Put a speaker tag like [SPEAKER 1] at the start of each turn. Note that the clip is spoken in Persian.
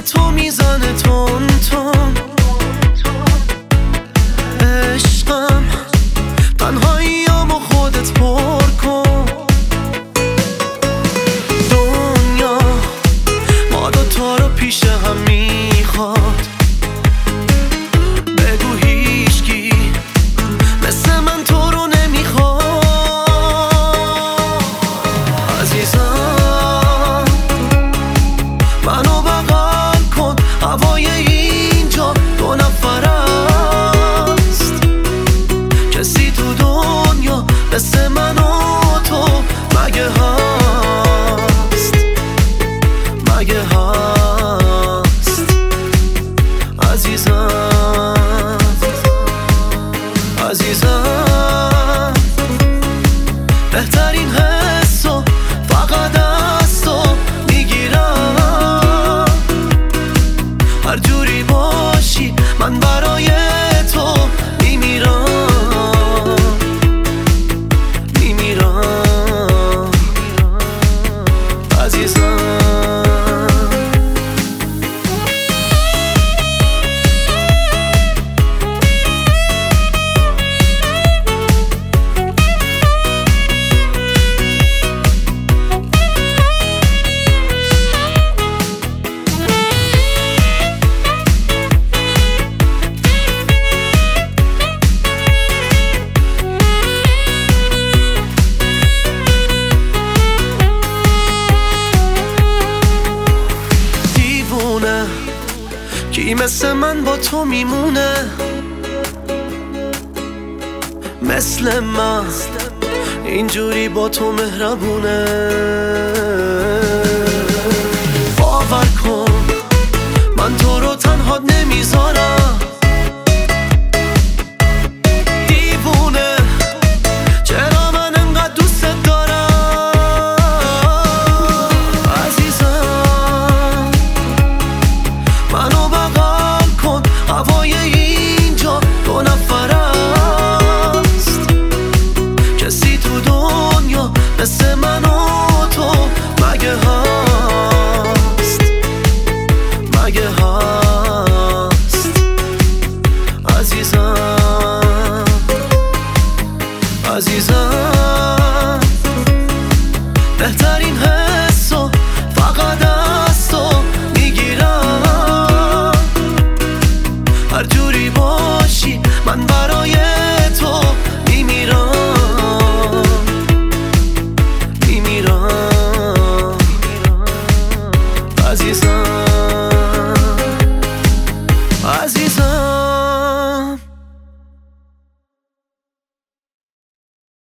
[SPEAKER 1] تو میزنه تون تون. عشقم تنهاییامو خودت پر کن. دنیا ما دوتا رو پیش هم میخواد. بگو هیچکی مثل من تو رو نمیخواد. عزیزم منو بغل کن، هوای اینجا دو نفر است. کسی تو دنیا مثل من و تو مگه هست؟ مگه هست؟ عزیزم عزیزم بهترین حسو فقط از تو میگیرم. هر جوری باشی من برای تو میمیرم. میمیرم عزیزم. کی مثل من با تو میمونه؟ مثل من اینجوری با تو مهربونه؟ باور کن من تو رو تنها نمیذارم. دیوونه چرا من انقدر دوست دارم. عزیزم منو بغل کن، هوای اینجا دو نفر است. کسی تو دنیا مثل من و تو مگه هست؟ مگه هست؟ عزیزم عزیزم بهترین حسو فقط از تو میگیرم. هر جوری باشی من برای تو